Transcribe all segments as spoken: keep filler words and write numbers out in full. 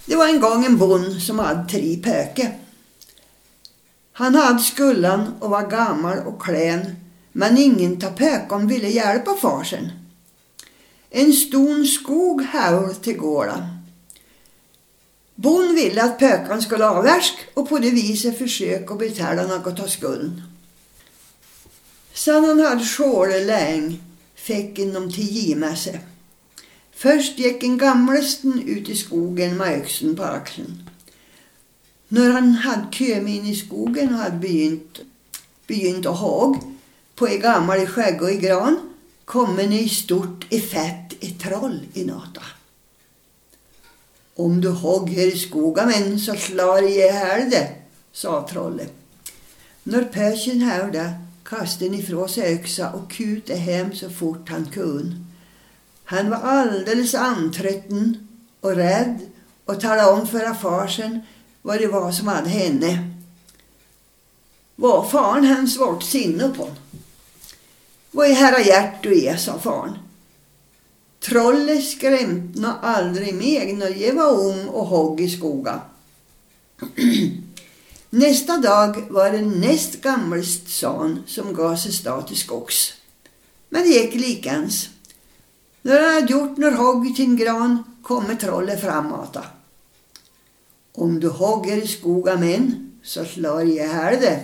Det var en gång en bond som hade tre pöke. Han hade skullan och var gammal och klän, men ingen ta pökon ville hjälpa farsen. En stor skog här till gården. Bond ville att pökan skulle avvärsk och på det viset försöka betala något av skulden. Sen han hade skålet länge fick inom till ge med sig. Först gick en gamlesten ut i skogen med öxen på axeln. När han hade kömt in i skogen och hade begynt, begynt att hagg på en gammal skägg och i gran, kom en i stort i fett ett troll i nata. Om du hogger i skogen men så slår jag här det, sa trollet. När pöken hörde kastade han ifrån sig öxa och kutade hem så fort han kunde. Han var alldeles antrötten och rädd och talade om för farsen vad det var som hade henne. Var fan han svårt sinne på? Vad är herra hjärt du är, sa fan. Trollet skrämt nå aldrig mig när jag var ung och hogg i skoga. Nästa dag var det näst gammelst son som gav sig stad till skogs. Men det gick likans. När han hade gjort när hogg till en gran kommer trollet framåt. Om du hogger i skoga män så slår jag här det.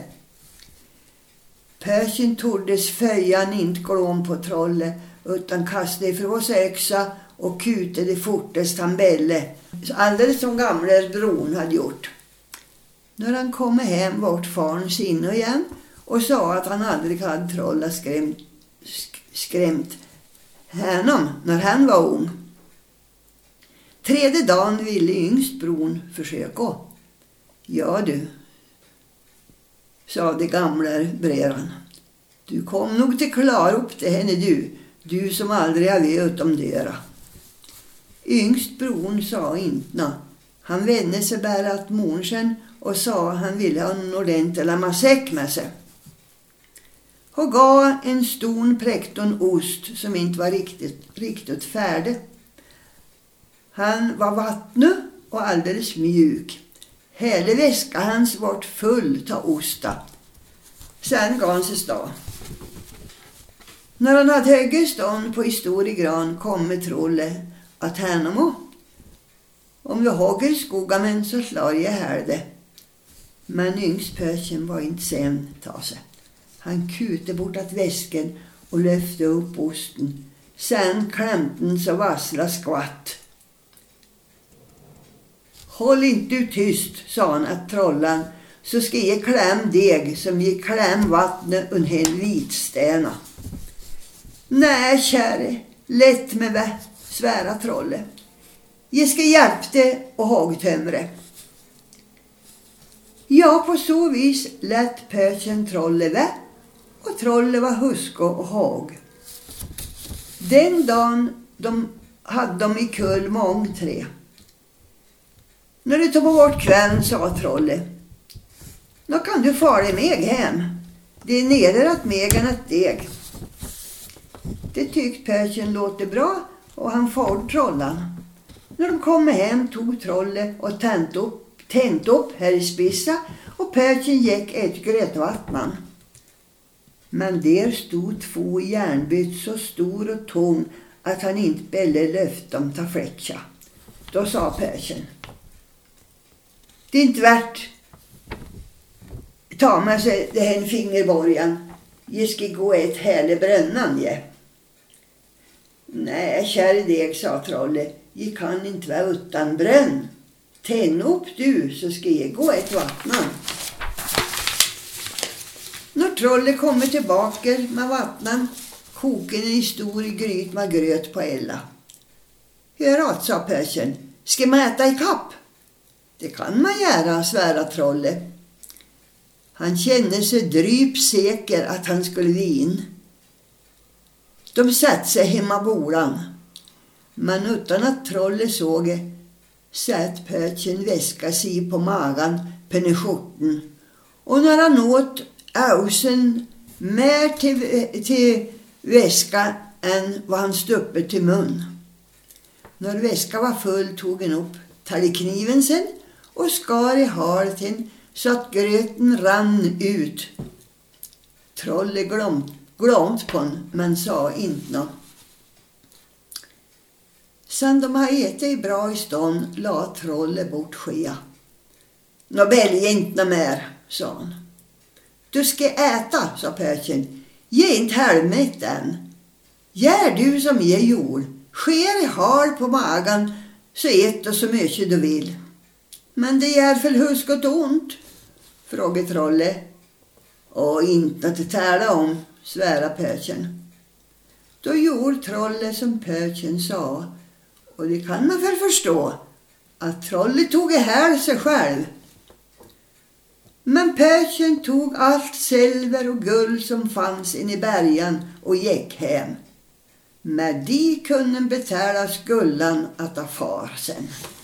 Pöken tordes föjan inte glåm på trollet utan kastade ifrån sig öxa och kutade fortast han bälle. Alldeles som gamla bron hade gjort. När han kom hem vart farn sinne igen och sa att han aldrig hade trollat skrämt, skrämt honom när han var ung. Tredje dagen ville yngst bron försöka. Ja du, sa det gamla breran. Du kom nog till klar upp till henne du, du som aldrig har vet om döra. Yngst bron sa inte. Han vände sig bara att morsen och sa han ville ha en ordentlig lammasäck med sig. Och gav en stor präkton ost som inte var riktigt, riktigt färdig. Han var vattnig och alldeles mjuk. Hela väskan hans vart full ta osta. Sen gav han sig stå. När han hade högre stånd på historie gran kom med trollet att henne om du hogger skoga men så slår jag här det. Men yngspöken var inte sen ta sig. Han kutade bort att väsken och lyfte upp osten. Sen klämde den så vassla skvatt. Håll inte du tyst, sa han att trollan, så ska jag kläm deg som jag kläm vattnet en hel vitstäna. Nej, käre, lätt med vä, svära trollet. Jag ska hjälpa dig och hagtömre. Ja, på så vis lät pöken trollet vä, och trollet var husko och hag. Den dagen de hade de i kull mång tre. När du tog bort kvällen, sa trollet. Nå kan du fara mig hem. Det är nere att megan ett deg. Det tyckte pöken låter bra och han far trollan. När de kom hem tog trollet och tänt upp, tänt upp här i spissa och pöken gick ett grötvattnan. Men där stod två järnbytt så stor och tung att han inte bälle löft om ta fläcka. Då sa pöken. Det är inte värt ta med sig det här fingerborgen. Jag ska gå ett häle brännan, ja. Nej, käre deg, sa trollet. Jag kan inte vara utan bränn. Tänn upp du så ska jag gå ett vattnan. När trollet kommer tillbaka med vattnan koken i stor gryt med gröt på ella. Hör åt, sa pöken. Ska man äta i kapp? Det kan man göra, svära trollet. Han kände sig dryp säker att han skulle vin. De satt sig hemma bolan. Men utan att trollet såg satt pöken väska sig på magen på skjorten. Och när han åt ausen mer till, till väska än vad han stuppet till mun. När väska var full tog han upp tog kniven sen och skar i halten så att gröten rann ut. Trollet glömt, glömt på den, men sa inte något. Sen de har ätit bra i stånd la trollet bort skea. Nå välj inte mer, sa han. Du ska äta, sa pöken. Ge inte helmet än. Gör du som jag gjorde. Sker i hal på magen så ät du så mycket du vill. Men det gör för huskot ont, frågade trollet. Och inte att tala om, svära pöken. Då gjorde trollet som pöken sa. Och det kan man väl förstå att trollet tog ihjäl sig själv. Men pöken tog allt silver och guld som fanns in i bergen och gick hem. Med de kunde betala skulden att ha far sen.